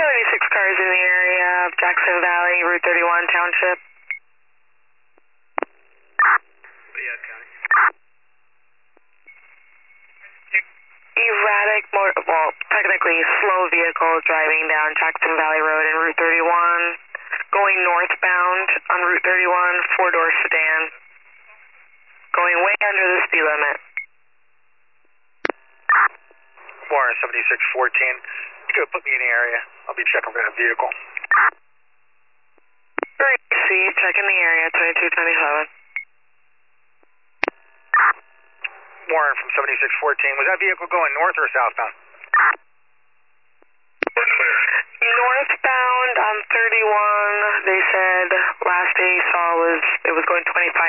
76 cars in the area of Jackson Valley, Route 31 Township. Erratic motor, well, technically slow vehicle driving down Jackson Valley Road and Route 31, going northbound on Route 31, four-door sedan, going way under the speed limit. Warren 7614, you could put me in the area. I'll be checking for that vehicle. See, checking the area, 2227. Warren from 7614, was that vehicle going north or southbound? Northbound on 31, they said last they saw it was going 25